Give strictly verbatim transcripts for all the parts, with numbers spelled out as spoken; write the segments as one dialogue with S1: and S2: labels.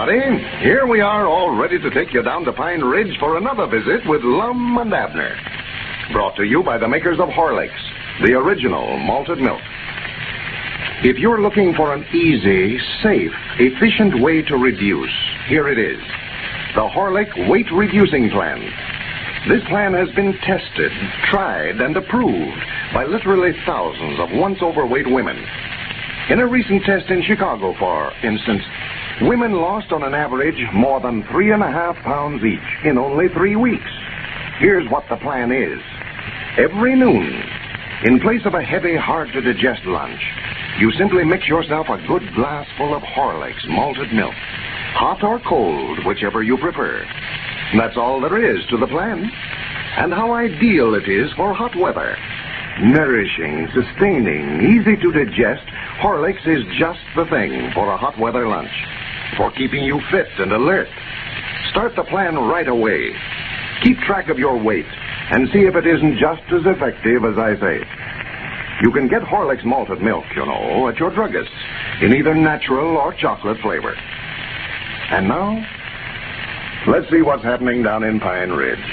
S1: everybody. Here we are, all ready to take you down to Pine Ridge for another visit with Lum and Abner. Brought to you by the makers of Horlicks, the original malted milk. If you're looking for an easy, safe, efficient way to reduce, here it is. The Horlick Weight Reducing Plan. This plan has been tested, tried, and approved by literally thousands of once overweight women. In a recent test in Chicago, for instance, women lost on an average more than three and a half pounds each in only three weeks. Here's what the plan is. Every noon, in place of a heavy, hard-to-digest lunch, you simply mix yourself a good glass full of Horlicks malted milk, hot or cold, whichever you prefer. That's all there is to the plan. And how ideal it is for hot weather. Nourishing, sustaining, easy to digest, Horlicks is just the thing for a hot weather lunch. For keeping you fit and alert. Start the plan right away. Keep track of your weight and see if it isn't just as effective as I say. You can get Horlicks malted milk, you know, at your druggist's in either natural or chocolate flavor. And now, let's see what's happening down in Pine Ridge.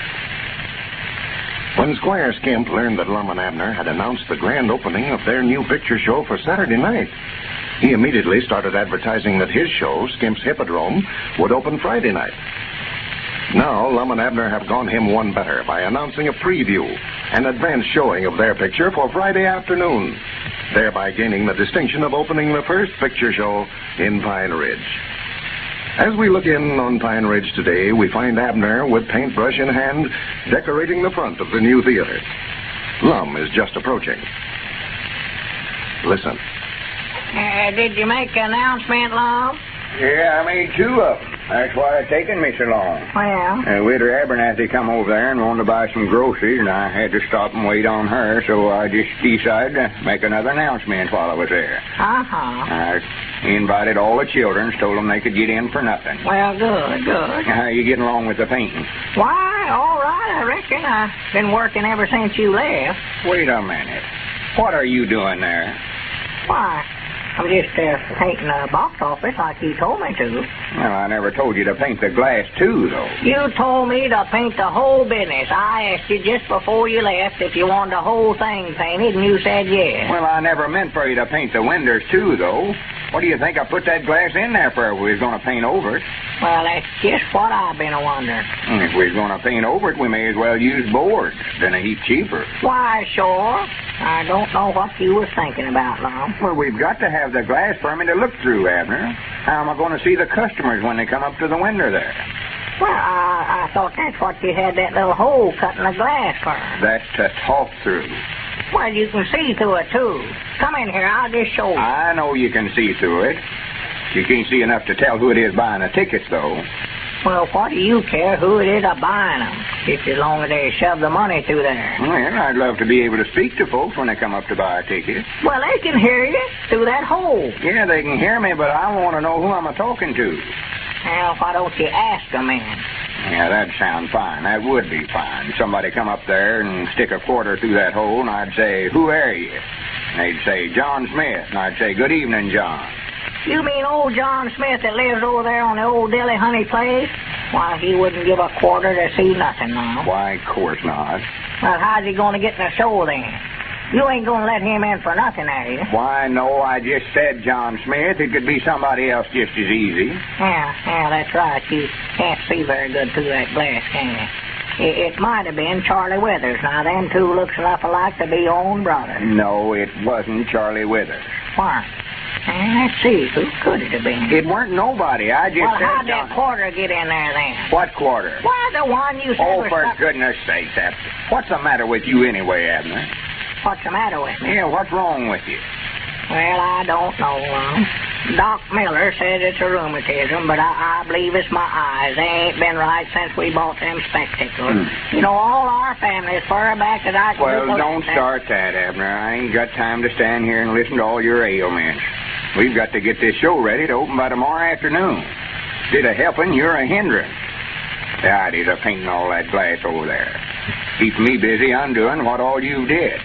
S1: When Squire Skimp learned that Lum and Abner had announced the grand opening of their new picture show for Saturday night, he immediately started advertising that his show, Skimp's Hippodrome, would open Friday night. Now, Lum and Abner have gone him one better by announcing a preview, an advance showing of their picture for Friday afternoon, thereby gaining the distinction of opening the first picture show in Pine Ridge. As we look in on Pine Ridge today, we find Abner, with paintbrush in hand, decorating the front of the new theater. Lum is just approaching. Listen.
S2: Uh, did you make an announcement, Lum?
S3: Yeah, I made two of them. That's why it's taken me so long.
S2: Well?
S3: Uh, Widow Abernathy come over there and wanted to buy some groceries, and I had to stop and wait on her, so I just decided to make another announcement while I was there.
S2: Uh-huh.
S3: I invited all the children, told them they could get in for nothing.
S2: Well, good, good.
S3: How you getting along with the painting?
S2: Why, all right, I reckon. I've been working ever since you left.
S3: Wait a minute. What are you doing there?
S2: Why, I'm just uh, painting the box office like you told me to.
S3: Well, I never told you to paint the glass, too, though.
S2: You told me to paint the whole business. I asked you just before you left if you wanted the whole thing painted, and you said yes.
S3: Well, I never meant for you to paint the windows, too, though. What do you think I put that glass in there for if we was going to paint over it?
S2: Well, that's just what I've been a-wondering.
S3: If we was going to paint over it, we may as well use boards. Then a heap cheaper.
S2: Why, sure. I don't know what you was thinking about, Lum.
S3: Well, we've got to have the glass for me to look through, Abner. How am I going to see the customers when they come up to the window there?
S2: Well, I, I thought that's what you had that little hole cut in the glass for.
S3: That's to talk through.
S2: Well, you can see through it, too. Come in here, I'll just show you.
S3: I know you can see through it. You can't see enough to tell who it is buying the tickets, though.
S2: Well, what do you care who it is a buying them, just as long as they shove the money through there?
S3: Well, I'd love to be able to speak to folks when they come up to buy a ticket.
S2: Well, they can hear you through that hole.
S3: Yeah, they can hear me, but I want to know who I'm a-talking to.
S2: Well, why don't you ask them in?
S3: Yeah, that'd sound fine. That would be fine. Somebody come up there and stick a quarter through that hole, and I'd say, who are you? And they'd say, John Smith. And I'd say, good evening, John.
S2: You mean old John Smith that lives over there on the old Dilly Honey place? Why, he wouldn't give a quarter to see nothing now.
S3: Why, of course not.
S2: Well, how's he going to get in the show then? You ain't going to let him in for nothing, are you?
S3: Why, no, I just said John Smith. It could be somebody else just as easy.
S2: Yeah, yeah, that's right. You can't see very good through that glass, can you? It, it might have been Charlie Withers. Now, them two looks enough alike to be own brothers.
S3: No, it wasn't Charlie Withers.
S2: Why? Uh, let's see. Who could it have been?
S3: It weren't nobody. I just
S2: well,
S3: said
S2: how'd
S3: John...
S2: that quarter get in there then?
S3: What quarter?
S2: Why, the one you said
S3: Oh,
S2: was
S3: for
S2: stuck...
S3: goodness sakes, Abner. What's the matter with you anyway, Abner?
S2: What's the matter with me?
S3: Yeah, what's wrong with you?
S2: Well, I don't know, Lum. Doc Miller said it's a rheumatism, but I, I believe it's my eyes. They ain't been right since we bought them spectacles. Hmm. You know, all our families far back that I can...
S3: Well, don't start that, Abner. I ain't got time to stand here and listen to all your ailments. We've got to get this show ready to open by tomorrow afternoon. Instead of helping, you're a hindrance. The ideas of painting all that glass over there. Keeps me busy undoing what all you did.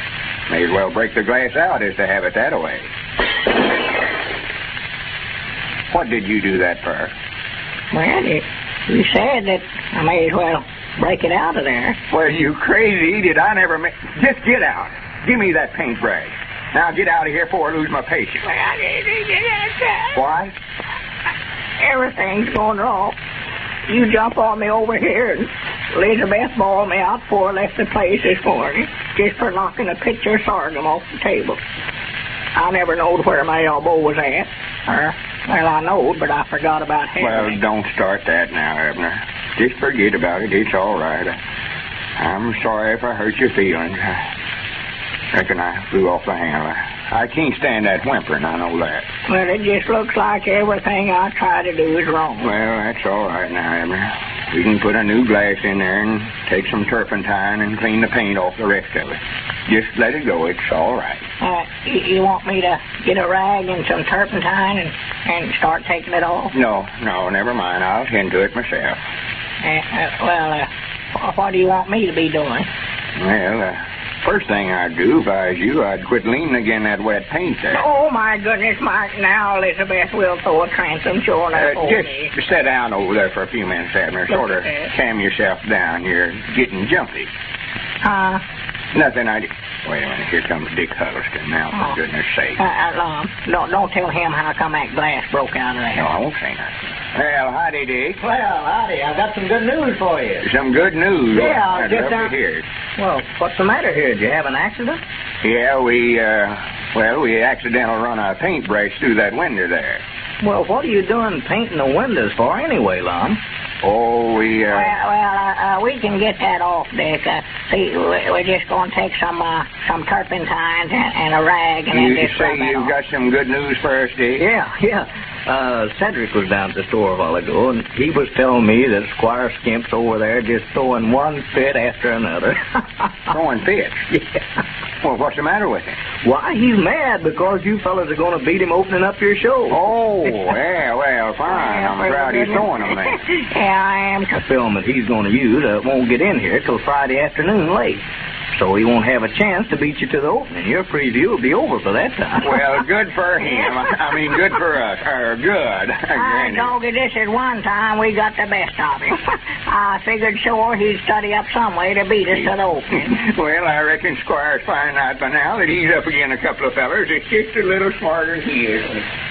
S3: May as well break the glass out as to have it that way. What did you do that for?
S2: Well, you, you said that I may as well break it out of there.
S3: Well, you crazy idiot. I never ma- Just get out. Give me that paintbrush. Now get out of here before I lose my patience.
S2: Well, I didn't get that.
S3: Why?
S2: Everything's going wrong. You jump on me over here, and Elizabeth bawled me out before I left the place this morning, just for knocking a pitcher of sorghum off the table. I never knowed where my elbow was at. Or, well, I knowed, but I forgot about having
S3: Well,
S2: it.
S3: don't start that now, Abner. Just forget about it. It's all right. I'm sorry if I hurt your feelings. I reckon I flew off the handle. I can't stand that whimpering, I know that.
S2: Well, it just looks like everything I try to do is wrong.
S3: Well, that's all right now, Abner. We can put a new glass in there and take some turpentine and clean the paint off the rest of it. Just let it go. It's all right.
S2: Uh, you, you want me to get a rag and some turpentine and, and start taking it off?
S3: No, no, never mind. I'll tend to it myself.
S2: Uh, uh, well, uh, what do you want me to be doing?
S3: Well, uh, first thing I'd do if I was you, I'd quit leaning again that wet paint there.
S2: Oh, my goodness, Mike. Now, Elizabeth will throw a transom sure enough
S3: Uh,
S2: over
S3: just
S2: me.
S3: sit down over there for a few minutes, Abner. Sort of
S2: Okay.
S3: calm yourself down. You're getting jumpy.
S2: Uh,
S3: Nothing I... Wait a minute. Here comes Dick Huddleston now, for
S2: Oh.
S3: goodness sake.
S2: uh, uh, um, don't, don't tell him how come that glass broke out of there.
S3: No, I won't say nothing. Well, howdy, Dick.
S4: Well, howdy, I've got some good news for you.
S3: Some good news.
S4: Yeah, I'll
S3: I'd
S4: get
S3: love
S4: down-
S3: to hear it.
S4: Well, what's the matter here? Did you have an accident?
S3: Yeah, we, uh, well, we accidentally run a paintbrush through that window there.
S4: Well, what are you doing painting the windows for anyway, Lum?
S3: Oh, we, uh...
S2: Well, well uh, uh, we can get that off, Dick. Uh, see, we- we're just going to take some uh, some turpentine and, and a rag and
S3: You
S2: then just
S3: say
S2: rub it
S3: you've
S2: off.
S3: got some good news for us, Dick?
S4: Yeah, yeah. Uh, Cedric was down at the store a while ago, and he was telling me that Squire Skimp's over there just throwing one fit after another.
S3: Throwing fits?
S4: Yeah.
S3: Well, what's the matter with him?
S4: Why, he's mad because you fellas are going to beat him opening up your show.
S3: Oh, yeah, well, fine. I'm proud he's throwing them then.
S2: Yeah, I am.
S4: The film that he's going to use uh, won't get in here till Friday afternoon late. So he won't have a chance to beat you to the opening. Your preview will be over for that time.
S3: Well, good for him. I mean, good for us. Or good.
S2: I told you this is one time we got the best of him. I figured sure he'd study up some way to beat us to the opening.
S3: Well, I reckon Squire's finding out by now that he's up against a couple of fellers that's just a little smarter than he is.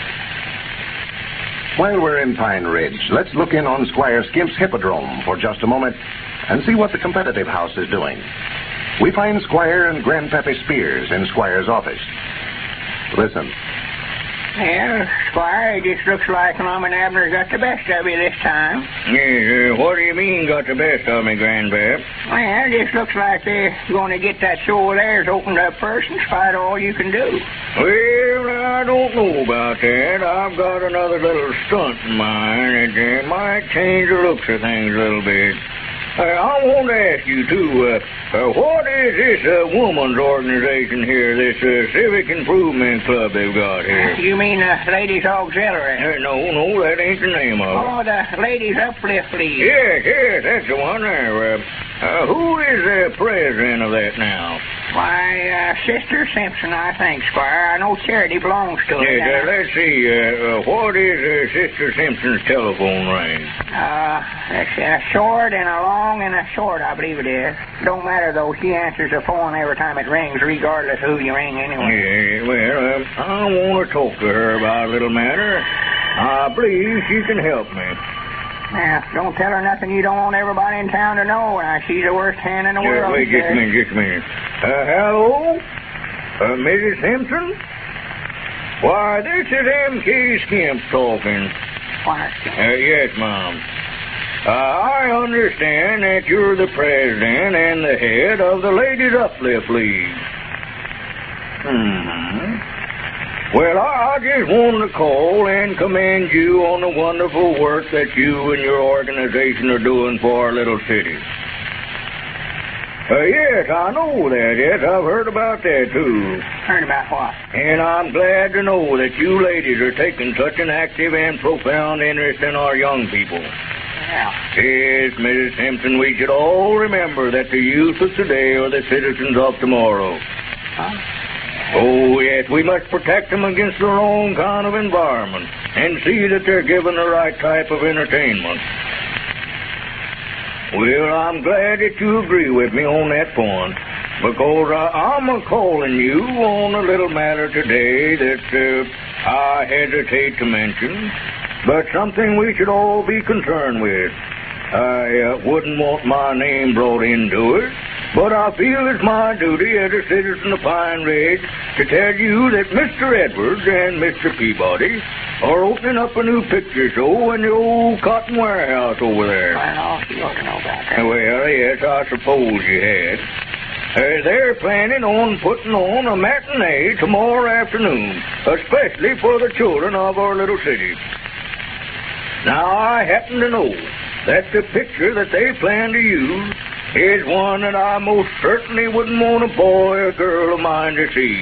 S1: While we're in Pine Ridge, let's look in on Squire Skimp's Hippodrome for just a moment and see what the competitive house is doing. We find Squire and Grandpappy Spears in Squire's office. Listen.
S3: Well, Squire, it just looks like Lum and Abner got the best of you this time.
S4: Yeah, what do you mean got the best of me, Grandpap?
S3: Well, it just looks like they're going to get that show of theirs opened up first in spite of all you can do.
S4: Well, I don't know about that. I've got another little stunt in mind that uh, might change the looks of things a little bit. Uh, I want to ask you, too, uh, uh, what is this uh, woman's organization here, this uh, Civic Improvement Club they've got here?
S3: You mean uh, Ladies Auxiliary?
S4: Uh, no, no, that ain't the name of it.
S3: Oh, the Ladies Uplift League.
S4: Yes, yes, that's the one there. Uh, uh, who is the president of that now?
S3: Why, uh, Sister Simpson, I think, Squire. I know Charity belongs to it.
S4: Yes, uh, let's see. Uh, uh, what is uh, Sister Simpson's telephone ring?
S3: Uh, that's a short and a long and a short, I believe it is. Don't matter, though. She answers the phone every time it rings, regardless of who you ring anyway.
S4: Yeah, well, um, I want to talk to her about a little matter. I believe she can help me.
S3: Now, don't tell her nothing you don't want everybody in town to know. Uh, she's the worst hand in the
S4: Yeah,
S3: world.
S4: wait just a minute, just a minute. Uh, hello? Uh, Missus Simpson? Why, this is M K Skimp talking.
S3: What?
S4: Uh, yes, Mom. Uh, I understand that you're the president and the head of the Ladies Uplift League. Mm-hmm. Well, I just wanted to call and commend you on the wonderful work that you and your organization are doing for our little city. Uh, yes, I know that. Yes, I've heard about that, too.
S3: Heard about what?
S4: And I'm glad to know that you ladies are taking such an active and profound interest in our young people.
S3: Yeah.
S4: Yes, Missus Simpson, we should all remember that the youth of today are the citizens of tomorrow.
S3: Huh?
S4: Oh, yes, we must protect them against their own kind of environment and see that they're given the right type of entertainment. Well, I'm glad that you agree with me on that point, because uh, I'm a-calling you on a little matter today that uh, I hesitate to mention, but something we should all be concerned with. I uh, wouldn't want my name brought into it, but I feel it's my duty as a citizen of Pine Ridge to tell you that Mister Edwards and Mister Peabody are opening up a new picture show in the old cotton warehouse over there.
S2: Well, you ought to know about that.
S4: Well, yes, I suppose you had. Uh, they're planning on putting on a matinee tomorrow afternoon, especially for the children of our little city. Now, I happen to know that the picture that they plan to use is one that I most certainly wouldn't want a boy or girl of mine to see.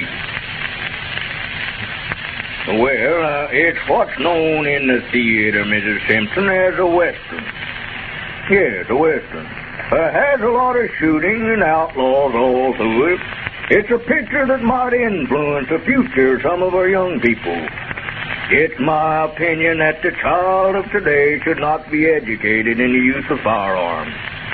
S4: Well, uh, it's what's known in the theater, Missus Simpson, as a Western. Yes, a Western. Uh, has a lot of shooting and outlaws all through it. It's a picture that might influence the future of some of our young people. It's my opinion that the child of today should not be educated in the use of firearms.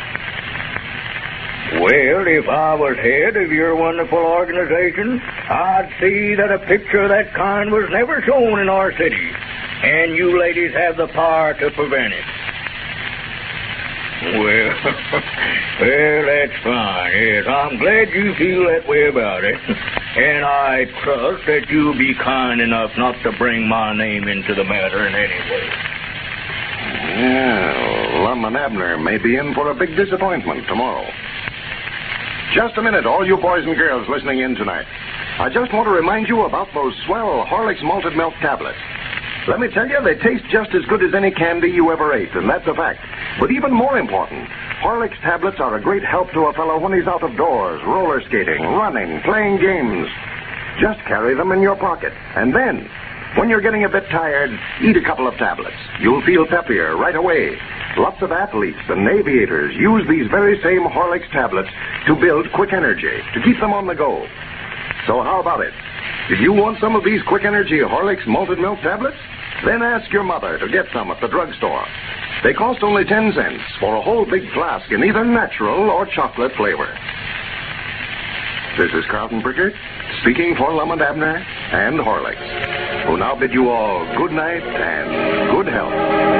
S4: Well, if I was head of your wonderful organization, I'd see that a picture of that kind was never shown in our city, and you ladies have the power to prevent it. Well, well, that's fine. Yes, I'm glad you feel that way about it, and I trust that you'll be kind enough not to bring my name into the matter in any way.
S1: Yeah, Lum and Abner may be in for a big disappointment tomorrow. Just a minute, all you boys and girls listening in tonight. I just want to remind you about those swell Horlicks malted milk tablets. Let me tell you, they taste just as good as any candy you ever ate, and that's a fact. But even more important, Horlicks tablets are a great help to a fellow when he's out of doors, roller skating, running, playing games. Just carry them in your pocket, and then, when you're getting a bit tired, eat a couple of tablets. You'll feel peppier right away. Lots of athletes and aviators use these very same Horlicks tablets to build quick energy, to keep them on the go. So how about it? If you want some of these quick energy Horlicks malted milk tablets, then ask your mother to get some at the drugstore. They cost only ten cents for a whole big flask in either natural or chocolate flavor. This is Carlton Prickard, speaking for Lum and Abner and Horlicks, who now bid you all good night and good health.